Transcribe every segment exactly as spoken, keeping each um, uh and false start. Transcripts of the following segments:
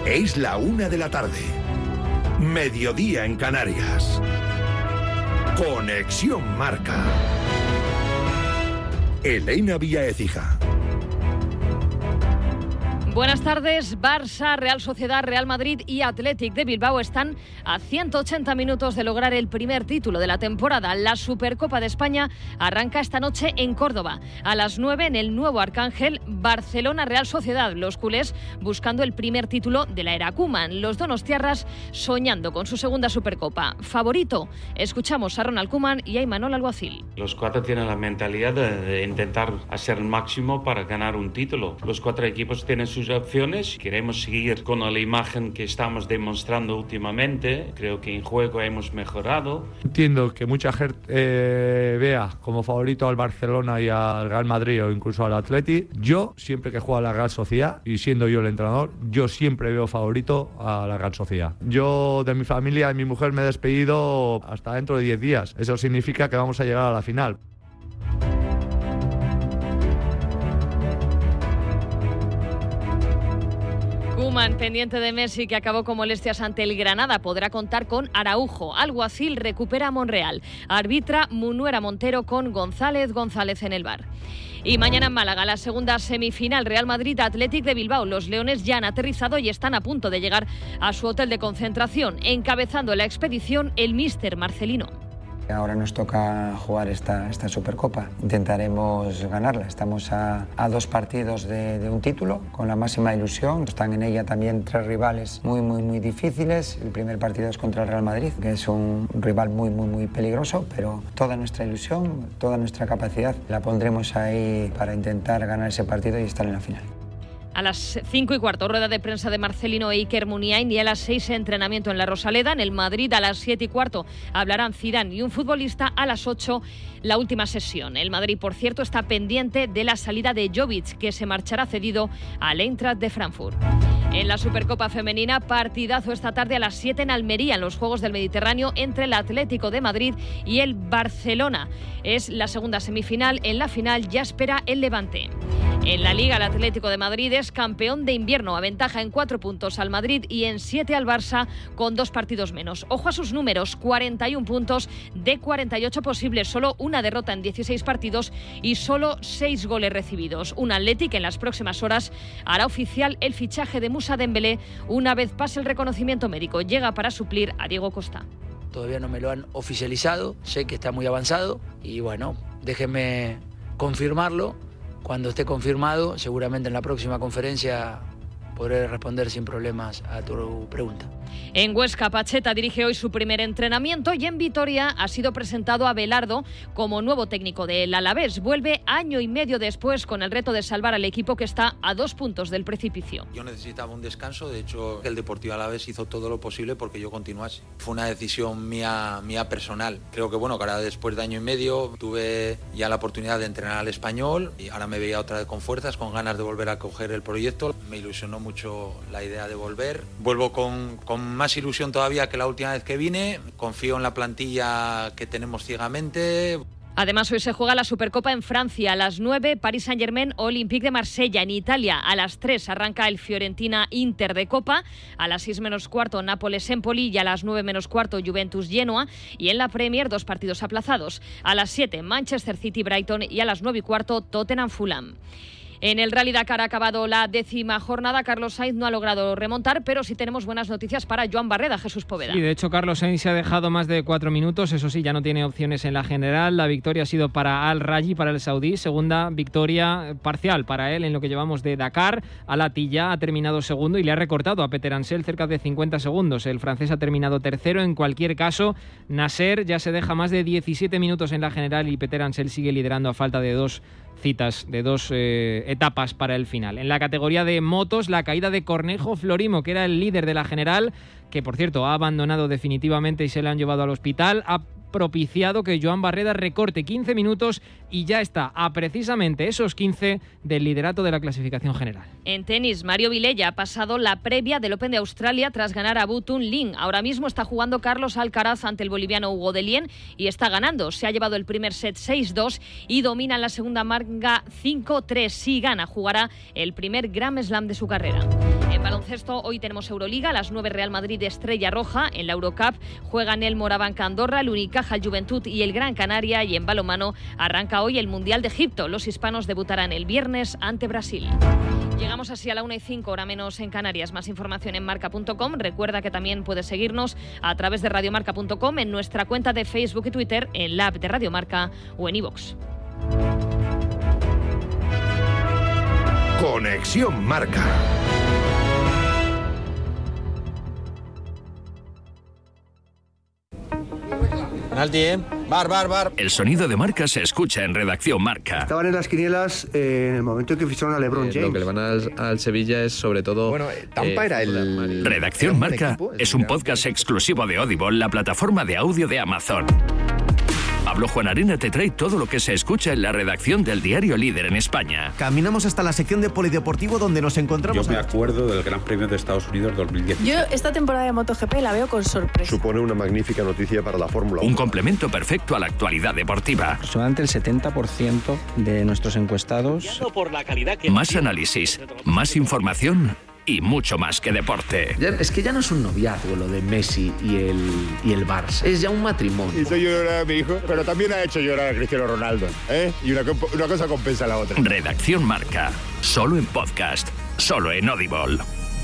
Es la una de la tarde. Mediodía en Canarias. Conexión Marca. Elena Vía Écija. Buenas tardes. Barça, Real Sociedad, Real Madrid y Athletic de Bilbao están a ciento ochenta minutos de lograr el primer título de la temporada. La Supercopa de España arranca esta noche en Córdoba. A las nueve en el nuevo Arcángel, Barcelona, Real Sociedad. Los culés buscando el primer título de la era Koeman. Los donostiarras soñando con su segunda Supercopa. Favorito. Escuchamos a Ronald Koeman y a Imanol Alguacil. Los cuatro tienen la mentalidad de, de intentar hacer el máximo para ganar un título. Los cuatro equipos tienen sus opciones. Queremos seguir con la imagen que estamos demostrando últimamente. Creo que en juego hemos mejorado. Entiendo que mucha gente eh, vea como favorito al Barcelona y al Real Madrid o incluso al Atleti. Yo, siempre que juego a la Real Sociedad y siendo yo el entrenador, yo siempre veo favorito a la Real Sociedad. Yo de mi familia y mi mujer me he despedido hasta dentro de diez días. Eso significa que vamos a llegar a la final. Koeman, pendiente de Messi, que acabó con molestias ante el Granada, podrá contar con Araujo. Alguacil recupera a Monreal. Arbitra Munuera Montero con González González en el V A R. Y mañana en Málaga, la segunda semifinal, Real Madrid Athletic de Bilbao. Los leones ya han aterrizado y están a punto de llegar a su hotel de concentración. Encabezando la expedición, el míster Marcelino. Ahora nos toca jugar esta, esta Supercopa. Intentaremos ganarla. Estamos a, a dos partidos de, de un título, con la máxima ilusión. Están en ella también tres rivales muy, muy, muy difíciles. El primer partido es contra el Real Madrid, que es un rival muy, muy, muy peligroso, pero toda nuestra ilusión, toda nuestra capacidad la pondremos ahí para intentar ganar ese partido y estar en la final. A las cinco y cuarto, rueda de prensa de Marcelino e Iker Muniain, y a las seis, entrenamiento en la Rosaleda. En el Madrid, a las siete y cuarto, hablarán Zidane y un futbolista. A las ocho, la última sesión. El Madrid, por cierto, está pendiente de la salida de Jovic, que se marchará cedido al Eintracht de Frankfurt. En la Supercopa Femenina, partidazo esta tarde a las siete en Almería, en los Juegos del Mediterráneo, entre el Atlético de Madrid y el Barcelona. Es la segunda semifinal. En la final ya espera el Levante. En la Liga, el Atlético de Madrid es campeón de invierno. Aventaja en cuatro puntos al Madrid y en siete al Barça, con dos partidos menos. Ojo a sus números: cuarenta y un puntos de cuarenta y ocho posibles. Solo una derrota en dieciséis partidos y solo seis goles recibidos. Un Athletic que en las próximas horas hará oficial el fichaje de Moussa Dembélé. Una vez pase el reconocimiento médico, llega para suplir a Diego Costa. Todavía no me lo han oficializado. Sé que está muy avanzado y bueno, déjenme confirmarlo. Cuando esté confirmado, seguramente en la próxima conferencia podré responder sin problemas a tu pregunta. En Huesca, Pacheta dirige hoy su primer entrenamiento y en Vitoria ha sido presentado a Belardo como nuevo técnico del Alavés. Vuelve año y medio después con el reto de salvar al equipo que está a dos puntos del precipicio. Yo necesitaba un descanso, de hecho el Deportivo Alavés hizo todo lo posible porque yo continuase. Fue una decisión mía, mía personal. Creo que bueno, que ahora después de año y medio tuve ya la oportunidad de entrenar al Español y ahora me veía otra vez con fuerzas, con ganas de volver a coger el proyecto. Me ilusionó mucho la idea de volver. Vuelvo con, con más ilusión todavía que la última vez que vine. Confío en la plantilla que tenemos ciegamente. Además, hoy se juega la Supercopa en Francia. A las nueve, Paris Saint-Germain, Olympique de Marsella. En Italia, a las tres, arranca el Fiorentina-Inter de Copa. A las seis menos cuarto, Nápoles-Empoli. Y a las nueve menos cuarto, Juventus-Genoa. Y en la Premier, dos partidos aplazados. A las siete, Manchester City-Brighton. Y a las nueve y cuarto, Tottenham-Fulham. En el Rally Dakar ha acabado la décima jornada. Carlos Sainz no ha logrado remontar, pero sí tenemos buenas noticias para Joan Barreda, Jesús Poveda. Sí, de hecho, Carlos Sainz se ha dejado más de cuatro minutos. Eso sí, ya no tiene opciones en la general. La victoria ha sido para Al Rayyi, para el saudí. Segunda victoria parcial para él en lo que llevamos de Dakar. Alati ya ha terminado segundo y le ha recortado a Peter Ansel cerca de cincuenta segundos. El francés ha terminado tercero. En cualquier caso, Nasser ya se deja más de diecisiete minutos en la general y Peter Ansel sigue liderando a falta de dos citas, de dos eh, etapas para el final. En la categoría de motos, la caída de Cornejo Florimo, que era el líder de la general, que por cierto ha abandonado definitivamente y se le han llevado al hospital, ha propiciado que Joan Barreda recorte quince minutos y ya está a precisamente esos quince del liderato de la clasificación general. En tenis, Mario Vilella ha pasado la previa del Open de Australia tras ganar a Butun Lin. Ahora mismo está jugando Carlos Alcaraz ante el boliviano Hugo Dellien y está ganando. Se ha llevado el primer set seis dos y domina en la segunda manga cinco tres. Si gana, jugará el primer Grand Slam de su carrera. En baloncesto, hoy tenemos Euroliga, a las nueve Real Madrid Estrella Roja. En la Eurocup juegan el Morabanca Andorra, el Unicaja Juventud y el Gran Canaria. Y en balonmano arranca hoy el Mundial de Egipto. Los hispanos debutarán el viernes ante Brasil. Llegamos así a la una y cinco, hora menos en Canarias. Más información en marca punto com. Recuerda que también puedes seguirnos a través de radiomarca punto com, en nuestra cuenta de Facebook y Twitter, en la app de Radio Marca o en iVoox. Conexión Marca. Penalti, ¿eh? Bar, bar, bar. El sonido de Marca se escucha en Redacción Marca. Estaban en las quinielas eh, en el momento en que ficharon a LeBron James. Eh, lo que le van al, al Sevilla es sobre todo... Bueno, Tampa eh, era el... Redacción era Marca equipo, es un podcast exclusivo de Audible, la plataforma de audio de Amazon. Pablo Juan Arena te trae todo lo que se escucha en la redacción del diario líder en España. Caminamos hasta la sección de polideportivo donde nos encontramos... Yo me acuerdo del Gran Premio de Estados Unidos dos mil diez. Yo esta temporada de MotoGP la veo con sorpresa. Supone una magnífica noticia para la Fórmula uno. Un complemento perfecto a la actualidad deportiva. Aproximadamente el setenta por ciento de nuestros encuestados... Por la calidad que más análisis, más información... y mucho más que deporte. Ya, es que ya no es un noviazgo lo de Messi y el, y el Barça. Es ya un matrimonio. Hizo llorar a mi hijo, pero también ha hecho llorar a Cristiano Ronaldo. ¿eh? Y una, una cosa compensa a la otra. Redacción Marca. Solo en podcast. Solo en Audible.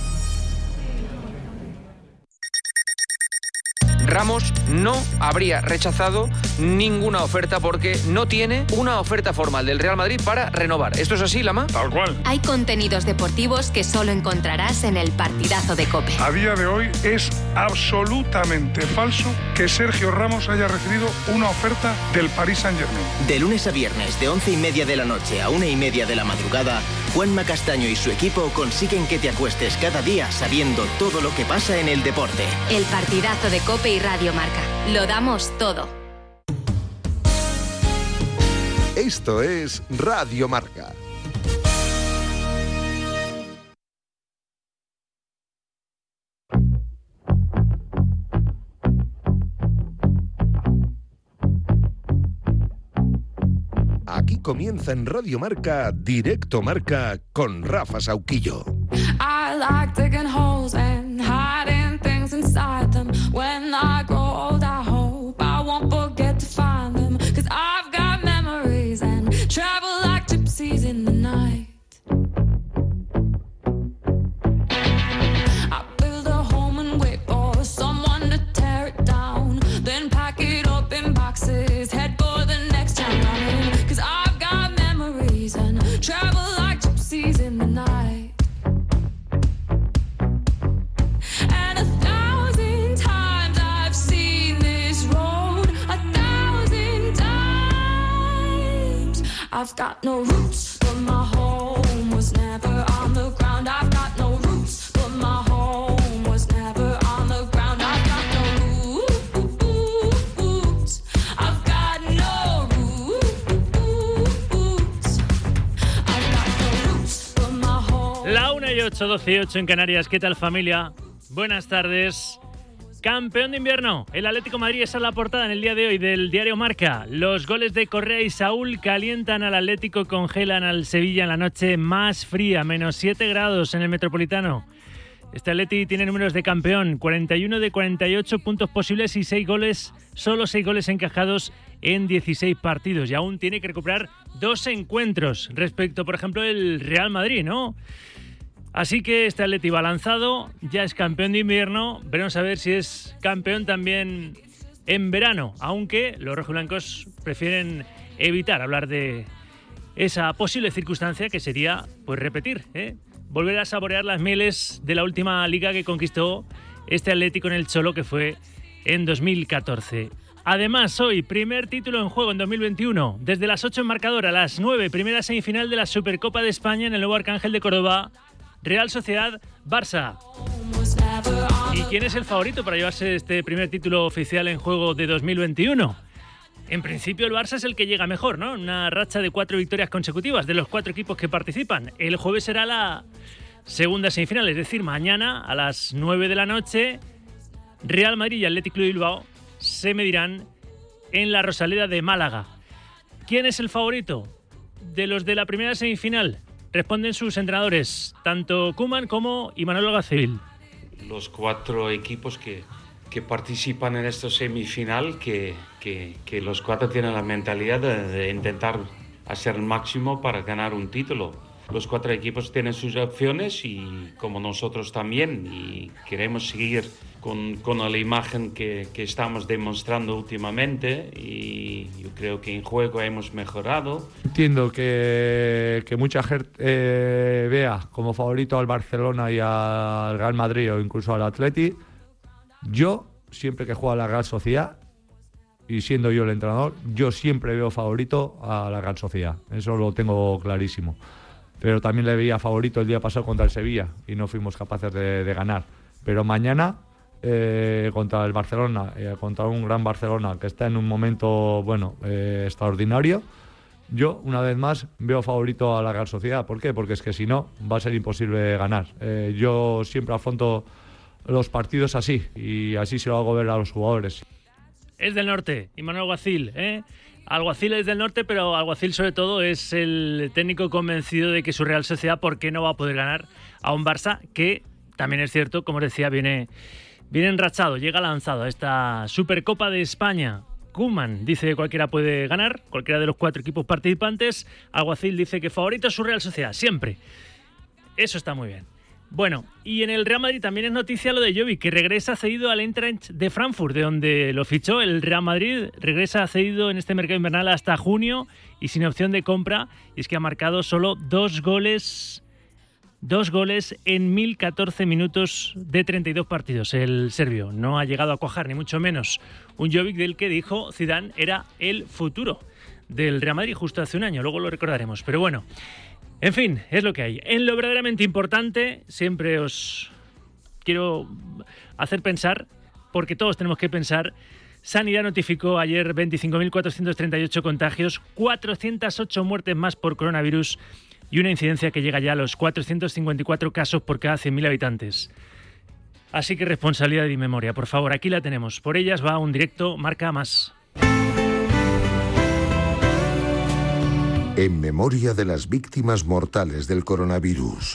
Ramos no habría rechazado ninguna oferta porque no tiene una oferta formal del Real Madrid para renovar. ¿Esto es así, Lama? Tal cual. Hay contenidos deportivos que solo encontrarás en el partidazo de COPE. A día de hoy es absolutamente falso que Sergio Ramos haya recibido una oferta del Paris Saint-Germain. De lunes a viernes, de once y media de la noche a una y media de la madrugada, Juanma Castaño y su equipo consiguen que te acuestes cada día sabiendo todo lo que pasa en el deporte. El partidazo de COPE y Radio Marca. Lo damos todo. Esto es Radio Marca. Aquí comienza en Radio Marca, Directo Marca, con Rafa Sauquillo. I like digging holes and hiding things inside them. When I grow old, I hope I won't forget to find them. Cause I've got memories and travel like gypsies in the night. I build a home and wait for someone to tear it down. Then pack it up in boxes, head for the next town I'm in. Cause I've got memories and travel like gypsies in the night. I've got no roots, but my home was never on the ground. I've got no roots, but my home was never on the ground. I've got no roots. I've got no roots. I've got no roots, but my home. La una y ocho, doce y ocho en Canarias. ¿Qué tal, familia? Buenas tardes. Campeón de invierno, el Atlético de Madrid. Esa es la portada en el día de hoy del diario Marca. Los goles de Correa y Saúl calientan al Atlético, congelan al Sevilla en la noche más fría, menos siete grados en el Metropolitano. Este Atleti tiene números de campeón, cuarenta y uno de cuarenta y ocho puntos posibles y seis goles, solo seis goles encajados en dieciséis partidos. Y aún tiene que recuperar dos encuentros respecto, por ejemplo, el Real Madrid, ¿no? Así que este Atleti va lanzado, ya es campeón de invierno, veremos a ver si es campeón también en verano, aunque los rojiblancos prefieren evitar hablar de esa posible circunstancia que sería pues repetir, ¿eh? volver a saborear las mieles de la última liga que conquistó este Atlético en el Cholo, que fue en dos mil catorce. Además, hoy, primer título en juego en dos mil veintiuno, desde las ocho en marcador a las nueve, primera semifinal de la Supercopa de España en el nuevo Arcángel de Córdoba, Real Sociedad Barça. ¿Y quién es el favorito para llevarse este primer título oficial en juego de dos mil veintiuno? En principio el Barça es el que llega mejor, ¿no? Una racha de cuatro victorias consecutivas de los cuatro equipos que participan. El jueves será la segunda semifinal, es decir, mañana a las nueve de la noche, Real Madrid y Athletic Club de Bilbao se medirán en la Rosaleda de Málaga. ¿Quién es el favorito? De los de la primera semifinal, responden sus entrenadores, tanto Koeman como Imanol Alguacil. Los cuatro equipos que, que participan en esta semifinal, que, que, que los cuatro tienen la mentalidad de, de intentar hacer el máximo para ganar un título. Los cuatro equipos tienen sus opciones y como nosotros también, y queremos seguir con, con la imagen que, que estamos demostrando últimamente, y yo creo que en juego hemos mejorado. Entiendo que, que mucha gente eh, vea como favorito al Barcelona y al Real Madrid o incluso al Atleti. Yo, siempre que juego a la Real Sociedad, y siendo yo el entrenador, yo siempre veo favorito a la Real Sociedad. Eso lo tengo clarísimo. Pero también le veía favorito el día pasado contra el Sevilla y no fuimos capaces de, de ganar. Pero mañana, eh, contra el Barcelona, eh, contra un gran Barcelona que está en un momento, bueno, eh, extraordinario, yo, una vez más, veo favorito a la Real Sociedad. ¿Por qué? Porque es que si no, va a ser imposible ganar. Eh, yo siempre afronto los partidos así, y así se lo hago ver a los jugadores. Es del norte, Imanol Alguacil, ¿eh? Alguacil es del norte, pero Alguacil sobre todo es el técnico convencido de que su Real Sociedad, ¿por qué no va a poder ganar a un Barça que, también es cierto, como os decía, viene, viene enrachado, llega lanzado a esta Supercopa de España? Koeman dice que cualquiera puede ganar, cualquiera de los cuatro equipos participantes. Alguacil dice que favorito es su Real Sociedad, siempre. Eso está muy bien. Bueno, y en el Real Madrid también es noticia lo de Jovic, que regresa cedido al Eintracht de Frankfurt, de donde lo fichó el Real Madrid. Regresa cedido en este mercado invernal hasta junio y sin opción de compra. Y es que ha marcado solo dos goles, dos goles en mil catorce minutos de treinta y dos partidos. El serbio no ha llegado a cuajar, ni mucho menos. Un Jovic del que dijo Zidane era el futuro del Real Madrid justo hace un año. Luego lo recordaremos, pero bueno. En fin, es lo que hay. En lo verdaderamente importante, siempre os quiero hacer pensar, porque todos tenemos que pensar. Sanidad notificó ayer veinticinco mil cuatrocientos treinta y ocho contagios, cuatrocientas ocho muertes más por coronavirus y una incidencia que llega ya a los cuatrocientos cincuenta y cuatro casos por cada cien mil habitantes. Así que responsabilidad y memoria, por favor, aquí la tenemos. Por ellas va un directo Marca Más. En memoria de las víctimas mortales del coronavirus.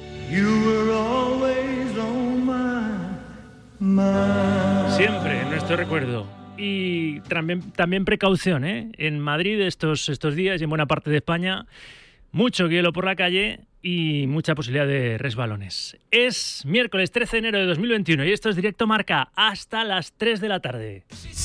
Siempre en nuestro recuerdo. Y también, también precaución, ¿eh? En Madrid estos, estos días y en buena parte de España, mucho hielo por la calle y mucha posibilidad de resbalones. Es miércoles trece de enero de dos mil veintiuno y esto es Directo Marca hasta las tres de la tarde.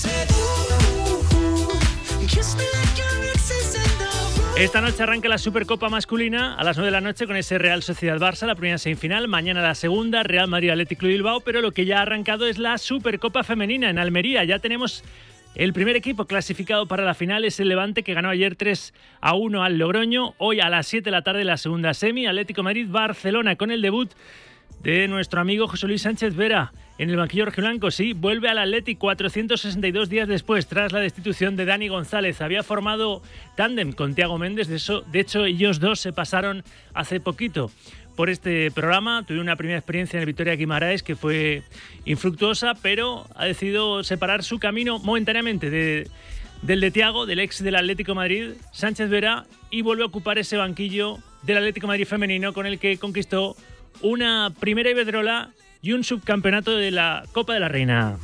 Esta noche arranca la Supercopa masculina a las nueve de la noche con ese Real Sociedad-Barça, la primera semifinal. Mañana la segunda, Real Madrid-Athletic Club de Bilbao. Pero lo que ya ha arrancado es la Supercopa femenina en Almería. Ya tenemos el primer equipo clasificado para la final. Es el Levante, que ganó ayer tres a uno al Logroño. Hoy a las siete de la tarde la segunda semi. Atlético Madrid-Barcelona con el debut de nuestro amigo José Luis Sánchez Vera en el banquillo rojiblanco. Sí, vuelve al Athletic cuatrocientos sesenta y dos días después, tras la destitución de Dani González. Había formado tándem con Thiago Méndez, de, eso, de hecho ellos dos se pasaron hace poquito por este programa. Tuve una primera experiencia en el Vitoria Guimaraes que fue infructuosa, pero ha decidido separar su camino momentáneamente de, del de Thiago, del ex del Atlético de Madrid, Sánchez Vera, y vuelve a ocupar ese banquillo del Atlético de Madrid femenino con el que conquistó una primera Iberdrola y un subcampeonato de la Copa de la Reina.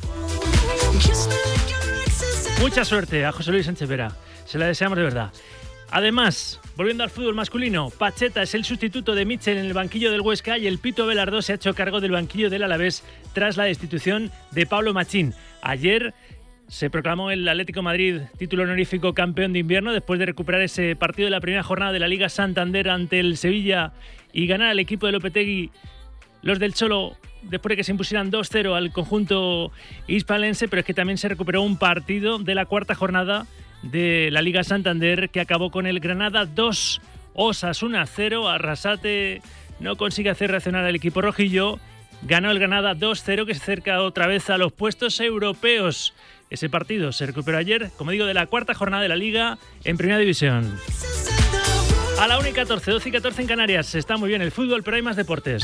Mucha suerte a José Luis Sánchez Vera, se la deseamos de verdad. Además, volviendo al fútbol masculino, Pacheta es el sustituto de Mitchell en el banquillo del Huesca y el Pito Belardo se ha hecho cargo del banquillo del Alavés tras la destitución de Pablo Machín. Ayer se proclamó el Atlético de Madrid título honorífico campeón de invierno después de recuperar ese partido de la primera jornada de la Liga Santander ante el Sevilla y ganar al equipo de Lopetegui, los del Cholo, después de que se impusieran dos cero al conjunto hispalense. Pero es que también se recuperó un partido de la cuarta jornada de la Liga Santander que acabó con el Granada dos, Osasuna cero. Arrasate no consigue hacer reaccionar al equipo rojillo ganó el Granada dos cero, que se acerca otra vez a los puestos europeos. Ese partido se recuperó ayer, como digo, de la cuarta jornada de la Liga en Primera División. A la una y catorce, doce y catorce en Canarias. Está muy bien el fútbol, pero hay más deportes.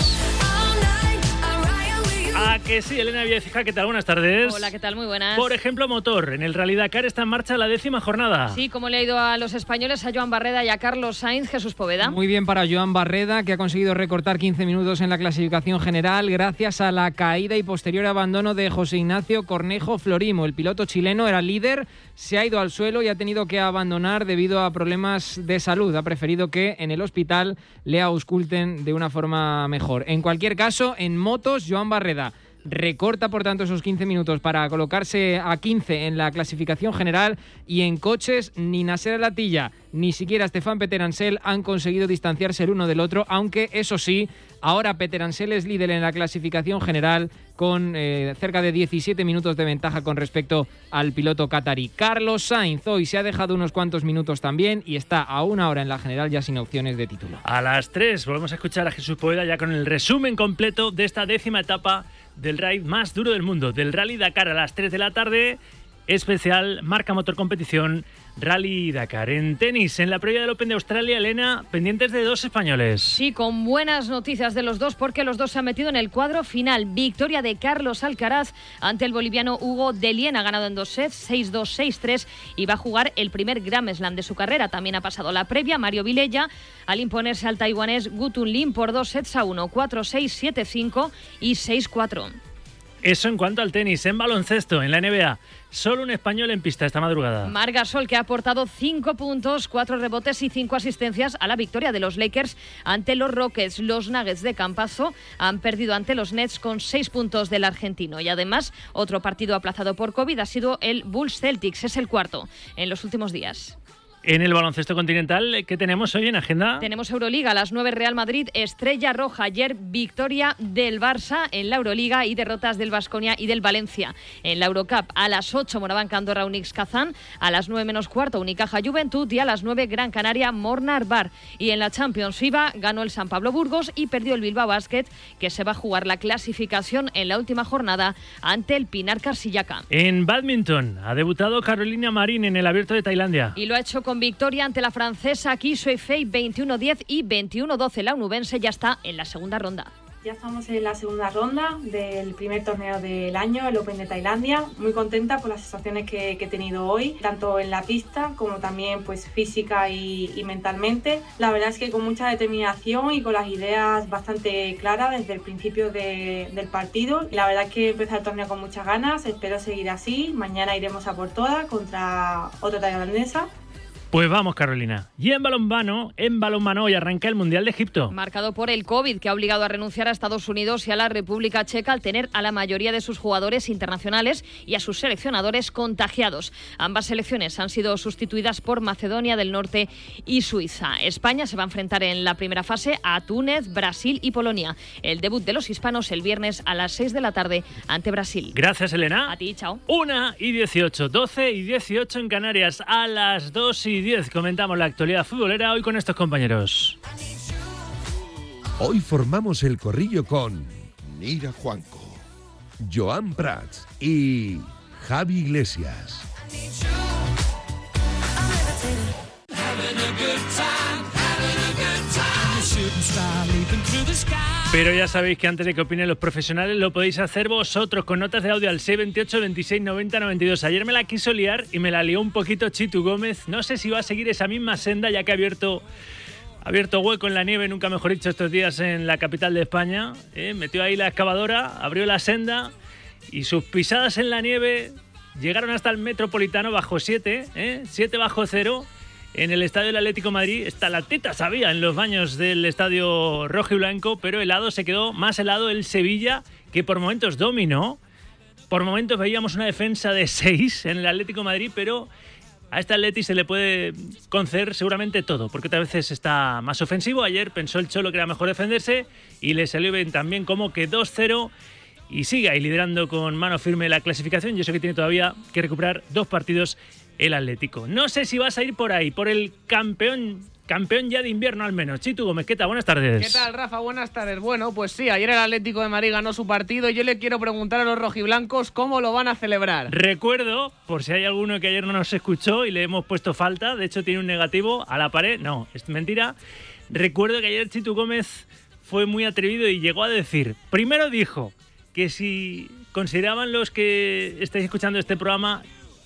¿A que sí, Elena Viecija? ¿Qué tal? Buenas tardes. Hola, ¿qué tal? Muy buenas. Por ejemplo, motor. En el Rally Dakar está en marcha la décima jornada. Sí, ¿cómo le ha ido a los españoles, a Joan Barreda y a Carlos Sainz? Jesús Poveda. Muy bien para Joan Barreda, que ha conseguido recortar quince minutos en la clasificación general gracias a la caída y posterior abandono de José Ignacio Cornejo Florimo. El piloto chileno era líder, se ha ido al suelo y ha tenido que abandonar debido a problemas de salud. Ha preferido que en el hospital le ausculten de una forma mejor. En cualquier caso, en motos, Joan Barreda recorta, por tanto, esos quince minutos para colocarse a quince en la clasificación general, y en coches ni Nasser Al-Attiyah ni siquiera Stefan Peter Ansel han conseguido distanciarse el uno del otro, aunque eso sí, ahora Peter Ansel es líder en la clasificación general con eh, cerca de diecisiete minutos de ventaja con respecto al piloto catarí. Carlos Sainz hoy se ha dejado unos cuantos minutos también y está a una hora en la general ya sin opciones de título. A las tres volvemos a escuchar a Jesús Poveda ya con el resumen completo de esta décima etapa del raid más duro del mundo, del Rally Dakar, a las tres de la tarde, especial Marca Motor Competición Rally Dakar. En tenis, en la previa del Open de Australia, Elena, pendientes de dos españoles. Sí, con buenas noticias de los dos, porque los dos se han metido en el cuadro final. Victoria de Carlos Alcaraz ante el boliviano Hugo Dellien. Ha ganado en dos sets, seis dos, seis tres, y va a jugar el primer Grand Slam de su carrera. También ha pasado la previa Mario Vilella al imponerse al taiwanés Gu Tunlin por dos sets a uno, cuatro seis, siete cinco y seis cuatro. Eso en cuanto al tenis. En baloncesto, en la N B A, solo un español en pista esta madrugada. Marc Gasol, que ha aportado cinco puntos, cuatro rebotes y cinco asistencias a la victoria de los Lakers ante los Rockets. Los Nuggets de Campazzo han perdido ante los Nets con seis puntos del argentino. Y además, otro partido aplazado por COVID ha sido el Bulls Celtics. Es el cuarto en los últimos días. En el baloncesto continental, ¿qué tenemos hoy en agenda? Tenemos Euroliga, a las nueve Real Madrid, Estrella Roja. Ayer victoria del Barça en la Euroliga y derrotas del Baskonia y del Valencia. En la Eurocup, a las ocho Moraván Andorra Unix Kazán, a las nueve menos cuarto Unicaja Juventud y a las nueve Gran Canaria Mornar Bar. Y en la Champions FIBA ganó el San Pablo Burgos y perdió el Bilbao Basket, que se va a jugar la clasificación en la última jornada ante el Pinar Carsillaca. En badminton, ha debutado Carolina Marín en el Abierto de Tailandia. Y lo ha hecho con victoria ante la francesa Qi Shuifei veintiuno diez y veintiuno doce. La onubense ya está en la segunda ronda. Ya estamos en la segunda ronda del primer torneo del año, el Open de Tailandia. Muy contenta por las sensaciones que, que he tenido hoy, tanto en la pista como también pues física y, y mentalmente. La verdad es que con mucha determinación y con las ideas bastante claras desde el principio de, del partido. La verdad es que empecé el torneo con muchas ganas, espero seguir así. Mañana iremos a por todas contra otra tailandesa. Pues vamos, Carolina. Y en balonmano, en balonmano hoy arranca el Mundial de Egipto. Marcado por el COVID, que ha obligado a renunciar a Estados Unidos y a la República Checa al tener a la mayoría de sus jugadores internacionales y a sus seleccionadores contagiados. Ambas selecciones han sido sustituidas por Macedonia del Norte y Suiza. España se va a enfrentar en la primera fase a Túnez, Brasil y Polonia. El debut de los hispanos el viernes a las seis de la tarde ante Brasil. Gracias, Elena. A ti, chao. una y dieciocho, doce y dieciocho en Canarias. A las dos y diez comentamos la actualidad futbolera hoy con estos compañeros. Hoy formamos el corrillo con Nira Juanco, Joan Prats y Javi Iglesias. Pero ya sabéis que antes de que opinen los profesionales lo podéis hacer vosotros con notas de audio al seis veintiocho, veintiséis, noventa, noventa y dos. Ayer me la quiso liar y me la lió un poquito Chitu Gómez. No sé si va a seguir esa misma senda ya que ha abierto, ha abierto hueco en la nieve, nunca mejor dicho, estos días en la capital de España. ¿eh? Metió ahí la excavadora, abrió la senda y sus pisadas en la nieve llegaron hasta el Metropolitano bajo siete, ¿eh? siete bajo cero. En el estadio del Atlético de Madrid, esta latita sabía en los baños del estadio rojo y blanco, pero helado se quedó más helado el Sevilla, que por momentos dominó. Por momentos veíamos una defensa de seis en el Atlético de Madrid, pero a este Atleti se le puede conceder seguramente todo, porque otras veces está más ofensivo. Ayer pensó el Cholo que era mejor defenderse y le salió bien también como que dos cero y sigue ahí liderando con mano firme la clasificación. Yo sé que tiene todavía que recuperar dos partidos el Atlético. No sé si vas a ir por ahí, por el campeón campeón ya de invierno al menos. Chitu Gómez, ¿qué tal? Buenas tardes. ¿Qué tal, Rafa? Buenas tardes. Bueno, pues sí, ayer el Atlético de Madrid ganó su partido y yo le quiero preguntar a los rojiblancos cómo lo van a celebrar. Recuerdo, por si hay alguno que ayer no nos escuchó y le hemos puesto falta, de hecho tiene un negativo a la pared, no, es mentira. Recuerdo que ayer Chitu Gómez fue muy atrevido y llegó a decir, primero dijo que si consideraban los que estáis escuchando este programa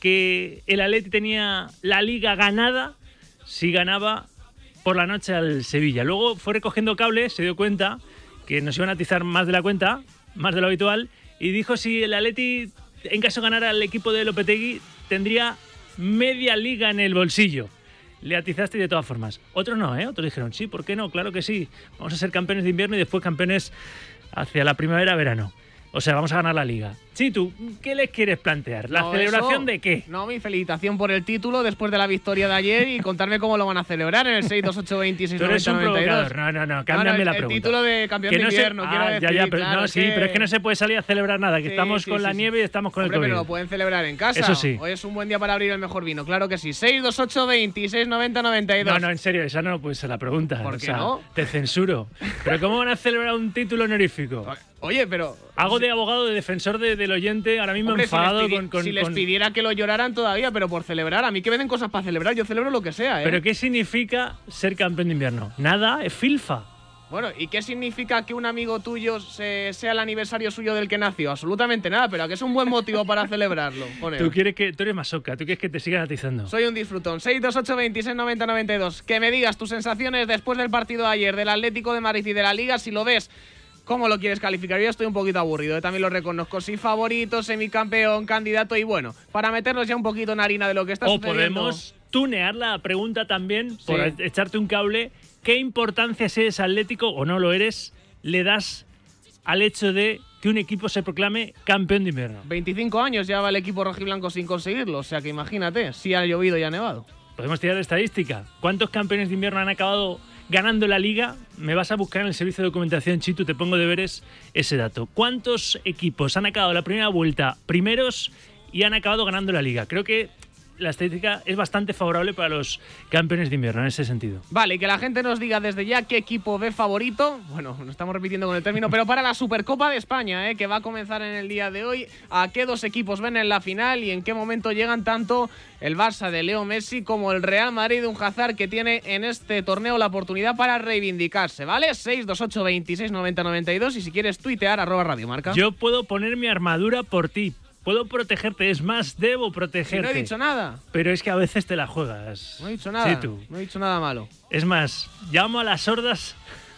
que el Atleti tenía la Liga ganada si ganaba por la noche al Sevilla. Luego fue recogiendo cables, se dio cuenta que nos iban a atizar más de la cuenta, más de lo habitual, y dijo si el Atleti, en caso de ganar al equipo de Lopetegui, tendría media Liga en el bolsillo. Le atizaste de todas formas. Otros no, ¿eh? Otros dijeron, sí, ¿por qué no? Claro que sí. Vamos a ser campeones de invierno y después campeones hacia la primavera-verano. O sea, vamos a ganar la Liga. Chitu, ¿qué les quieres plantear? ¿La no, celebración eso, de qué? No, mi felicitación por el título después de la victoria de ayer y contarme cómo lo van a celebrar en el seis dos ocho veintiséis noventa noventa y dos. No, no, no, cámbiame no, no, el, la pregunta. El título de campeón que de no invierno, se... quiero ah, decir. Ya, ya, pero, claro, no, sí, que... pero es que no se puede salir a celebrar nada, que sí, estamos sí, con sí, la sí. nieve y estamos con Hombre, el COVID. pero lo pueden celebrar en casa. Eso sí. Hoy es un buen día para abrir el mejor vino, claro que sí. seis dos ocho veintiséis noventa noventa y dos. No, no, en serio, esa no puede ser la pregunta. ¿Por o qué sea, no? Te censuro. ¿Pero cómo van a celebrar un título honorífico? Oye, pero... Hago de abogado, de defensor de, del oyente, ahora mismo Hombre, enfadado si les, pidi- con, con... Si les con... pidiera que lo lloraran todavía, pero por celebrar. A mí que me den cosas para celebrar, yo celebro lo que sea, ¿eh? ¿Pero qué significa ser campeón de invierno? Nada, es filfa. Bueno, ¿y qué significa que un amigo tuyo se, sea el aniversario suyo del que nació? Absolutamente nada, pero que es un buen motivo para celebrarlo. Tú quieres que tú eres masoca, tú quieres que te sigan atizando. Soy un disfrutón. seis dos ocho veintiséis noventa noventa y dos. Que me digas tus sensaciones después del partido de ayer del Atlético de Madrid y de la Liga, si lo ves. ¿Cómo lo quieres calificar? Yo estoy un poquito aburrido, ¿eh? También lo reconozco. Sí, favorito, semicampeón, candidato y bueno, para meternos ya un poquito en harina de lo que está o sucediendo. O podemos tunear la pregunta también, sí. por echarte un cable. ¿Qué importancia, si eres atlético o no lo eres, le das al hecho de que un equipo se proclame campeón de invierno? veinticinco años lleva el equipo rojiblanco sin conseguirlo, o sea que imagínate, si ha llovido y ha nevado. Podemos tirar de estadística. ¿Cuántos campeones de invierno han acabado ganando la Liga? Me vas a buscar en el servicio de documentación, Chitu, te pongo deberes ese dato. ¿Cuántos equipos han acabado la primera vuelta primeros y han acabado ganando la Liga? Creo que la estadística es bastante favorable para los campeones de invierno en ese sentido. Vale, y que la gente nos diga desde ya qué equipo ve favorito. Bueno, nos estamos repitiendo con el término, pero para la Supercopa de España, ¿eh? Que va a comenzar en el día de hoy. ¿A qué dos equipos ven en la final y en qué momento llegan tanto el Barça de Leo Messi como el Real Madrid de un Hazard que tiene en este torneo la oportunidad para reivindicarse, ¿vale? seis dos ocho veintiséis noventa noventa y dos y si quieres tuitear, arroba Radiomarca. Yo puedo poner mi armadura por ti. Puedo protegerte, es más, debo protegerte. Si no he dicho nada. Pero es que a veces te la juegas. No he dicho nada. Sí, tú. No he dicho nada malo. Es más, llamo a las sordas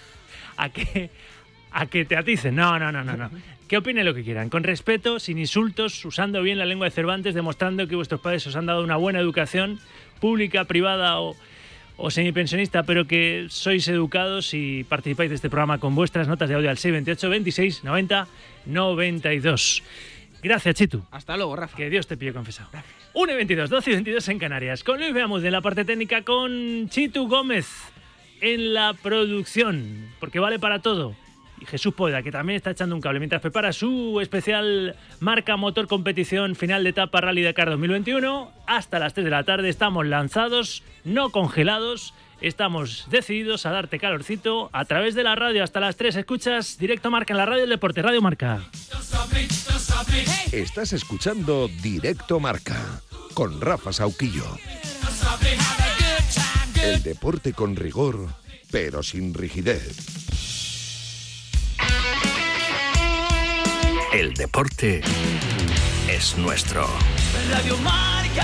a que, a que te aticen. No, no, no, no, no. Que opinen lo que quieran, con respeto, sin insultos, usando bien la lengua de Cervantes, demostrando que vuestros padres os han dado una buena educación, pública, privada o, o semipensionista, pero que sois educados y participáis de este programa con vuestras notas de audio al seis veintiocho veintiséis noventa noventa y dos. Gracias, Chitu. Hasta luego, Rafa. Que Dios te pille confesado. una y veintidós, doce y veintidós en Canarias. Con Luis Beamud en la parte técnica, con Chitu Gómez en la producción, porque vale para todo. Y Jesús Poeda, que también está echando un cable mientras prepara su especial marca motor competición final de etapa Rally Dakar dos mil veintiuno. Hasta las tres de la tarde estamos lanzados, no congelados. Estamos decididos a darte calorcito a través de la radio. Hasta las tres escuchas Directo Marca en la radio del deporte, Radio Marca. Estás escuchando Directo Marca con Rafa Sauquillo. El deporte con rigor, pero sin rigidez. El deporte es nuestro. Radio Marca.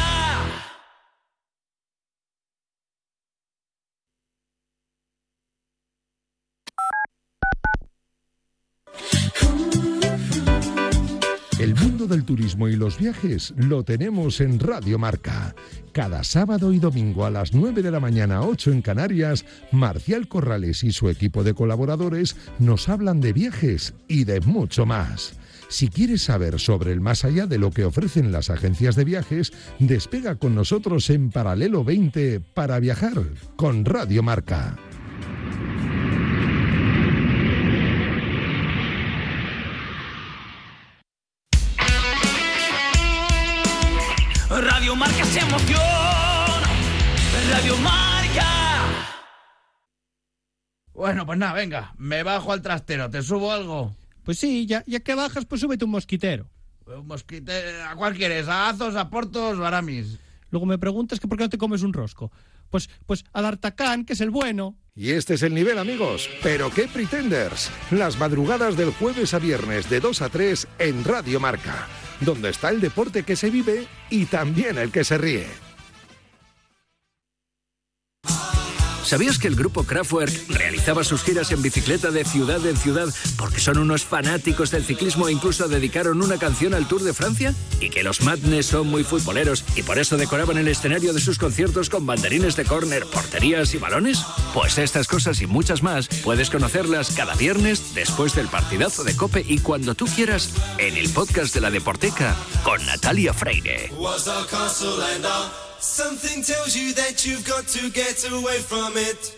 El mundo del turismo y los viajes lo tenemos en Radio Marca. Cada sábado y domingo a las nueve de la mañana, ocho en Canarias, Marcial Corrales y su equipo de colaboradores nos hablan de viajes y de mucho más. Si quieres saber sobre el más allá de lo que ofrecen las agencias de viajes, despega con nosotros en Paralelo veinte para viajar con Radio Marca. Radio Marca se emoción. Radio Marca. Bueno, pues nada, venga, me bajo al trastero, ¿te subo algo? Pues sí, ya, ya que bajas, pues súbete un mosquitero. Un mosquitero, ¿a cuál quieres? ¿A Azos, a Portos o a Aramis? Luego me preguntas que por qué no te comes un rosco. Pues, pues al Artacán, que es el bueno. Y este es el nivel, amigos. ¿Pero qué Pretenders? Las madrugadas del jueves a viernes de dos a tres en Radio Marca, donde está el deporte que se vive y también el que se ríe. ¿Sabías que el grupo Kraftwerk realizaba sus giras en bicicleta de ciudad en ciudad porque son unos fanáticos del ciclismo e incluso dedicaron una canción al Tour de Francia? ¿Y que los Madness son muy futboleros y por eso decoraban el escenario de sus conciertos con banderines de córner, porterías y balones? Pues estas cosas y muchas más puedes conocerlas cada viernes después del partidazo de COPE y cuando tú quieras en el podcast de La Deporteca con Natalia Freire. Something tells you that you've got to get away from it.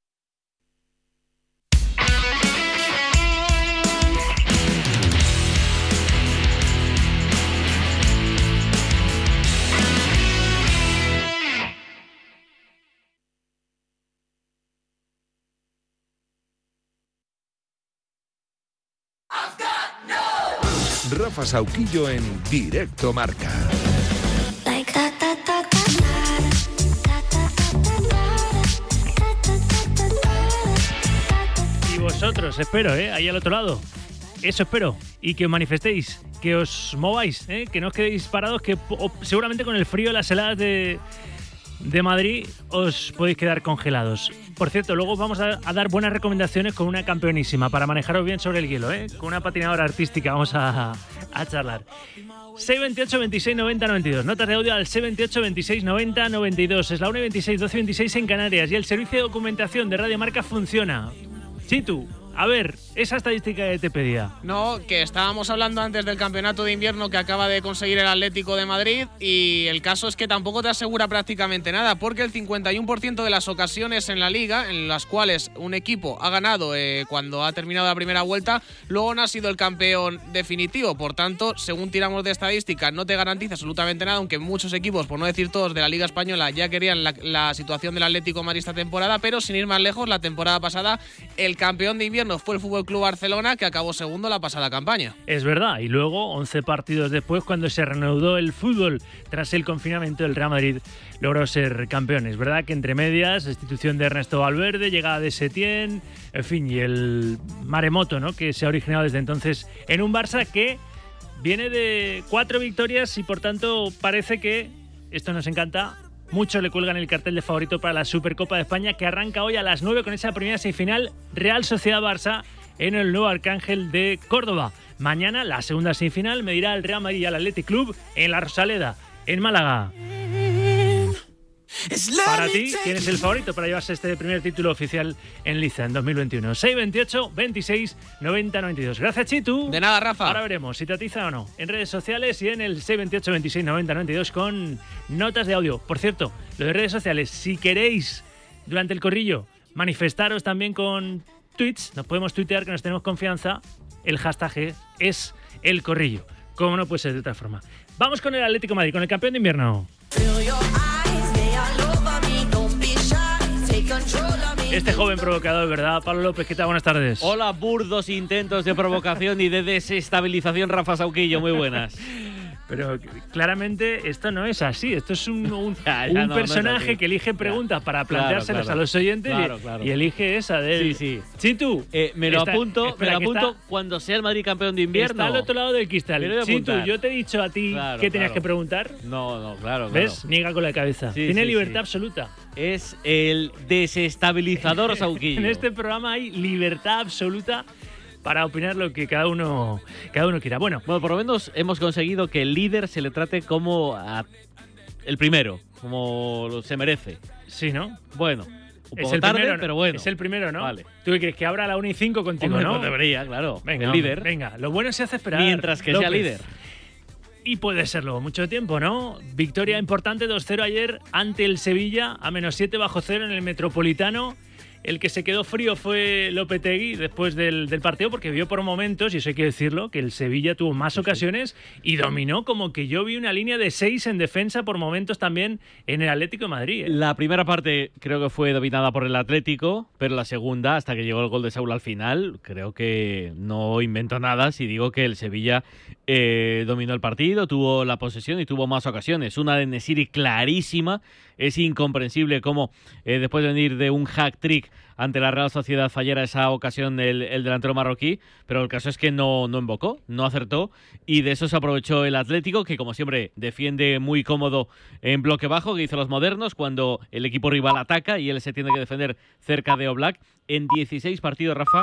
Rafa Sauquillo en Directo Marca. Vosotros, espero, ¿eh? Ahí al otro lado. Eso espero. Y que os manifestéis, que os mováis, ¿eh? Que no os quedéis parados, que o, seguramente con el frío, las heladas de, de Madrid, os podéis quedar congelados. Por cierto, luego vamos a, a dar buenas recomendaciones con una campeonísima para manejaros bien sobre el hielo, ¿eh? Con una patinadora artística vamos a, a charlar. seis veintiocho, veintiséis, noventa, noventa y dos. Notas de audio al seis veintiocho, veintiséis, noventa, noventa y dos. Es la una y veintiséis, doce y veintiséis en Canarias. Y el servicio de documentación de Radio Marca funciona. Chitu, a ver, esa estadística que te pedía. No, que estábamos hablando antes del campeonato de invierno que acaba de conseguir el Atlético de Madrid y el caso es que tampoco te asegura prácticamente nada porque el cincuenta y uno por ciento de las ocasiones en la liga en las cuales un equipo ha ganado eh, cuando ha terminado la primera vuelta, luego no ha sido el campeón definitivo. Por tanto, según tiramos de estadística, no te garantiza absolutamente nada, aunque muchos equipos, por no decir todos, de la Liga Española ya querían la, la situación del Atlético de Madrid esta temporada, pero sin ir más lejos, la temporada pasada el campeón de invierno fue el Fútbol Club Barcelona, que acabó segundo la pasada campaña. Es verdad, y luego, once partidos después, cuando se reanudó el fútbol tras el confinamiento, el Real Madrid logró ser campeón. Es verdad que entre medias, destitución de Ernesto Valverde, llegada de Setién, en fin, y el maremoto, ¿no?, que se ha originado desde entonces en un Barça que viene de cuatro victorias y por tanto parece que, esto nos encanta, muchos le cuelgan el cartel de favorito para la Supercopa de España, que arranca hoy a las nueve con esa primera semifinal Real Sociedad-Barça en el nuevo Arcángel de Córdoba. Mañana la segunda semifinal medirá al Real Madrid y al Athletic Club en la Rosaleda, en Málaga. Para ti, ¿quién es el favorito para llevarse este primer título oficial en Liza en dos mil veintiuno? seis veintiocho, veintiséis, noventa, noventa y dos. Gracias, Chitu. De nada, Rafa. Ahora veremos si te atiza o no en redes sociales y en el seis veintiocho, veintiséis, noventa, noventa y dos con notas de audio. Por cierto, lo de redes sociales, si queréis durante el corrillo manifestaros también con tweets, nos podemos tuitear, que nos tenemos confianza. El hashtag es el corrillo. Como no puede ser de otra forma. Vamos con el Atlético de Madrid, con el campeón de invierno. Este joven provocador, ¿verdad? Pablo López, ¿qué tal? Buenas tardes. Hola, burdos intentos de provocación y de desestabilización, Rafa Sauquillo, muy buenas. Pero claramente esto no es así. Esto es un, un, ya, ya, un no, personaje no es que elige preguntas para claro, planteárselas claro. a los oyentes claro, y, claro. y elige esa de él. Sí, sí. Chitu, eh, me lo está, apunto, espera, me lo apunto está, cuando sea el Madrid campeón de invierno. Está al otro lado del cristal. Chitu, yo te he dicho a ti claro, que tenías claro. que preguntar. No, no, claro. ¿Ves? Claro. Niega con la cabeza. Sí, Tiene sí, libertad sí. absoluta. Es el desestabilizador Sauquillo. En este programa hay libertad absoluta para opinar lo que cada uno cada uno quiera. Bueno, bueno, por lo menos hemos conseguido que el líder se le trate como a el primero, como se merece. Sí, ¿no? Bueno, un es poco el tarde, primero, pero bueno. Es el primero, ¿no? Vale. ¿Tú qué crees? Que abra a la una y cinco contigo, Hombre, ¿no? pues debería, claro. Venga, el hombre, líder. Venga, lo bueno se hace esperar. Mientras que López. sea líder. Y puede serlo mucho tiempo, ¿no? Victoria importante dos cero ayer ante el Sevilla, a menos siete bajo cero en el Metropolitano. El que se quedó frío fue Lopetegui después del, del partido, porque vio por momentos, y eso hay que decirlo, que el Sevilla tuvo más ocasiones y dominó, como que yo vi una línea de seis en defensa por momentos también en el Atlético de Madrid. ¿eh? La primera parte creo que fue dominada por el Atlético, pero la segunda, hasta que llegó el gol de Saúl al final, creo que no invento nada si digo que el Sevilla eh, dominó el partido, tuvo la posesión y tuvo más ocasiones. Una de En-Nesyri clarísima. Es incomprensible cómo eh, después de venir de un hack-trick ante la Real Sociedad fallara esa ocasión el, el delantero marroquí, pero el caso es que no, no invocó, no acertó, y de eso se aprovechó el Atlético, que como siempre defiende muy cómodo en bloque bajo, que hizo los modernos, cuando el equipo rival ataca y él se tiene que defender cerca de Oblak. En dieciséis partidos, Rafa,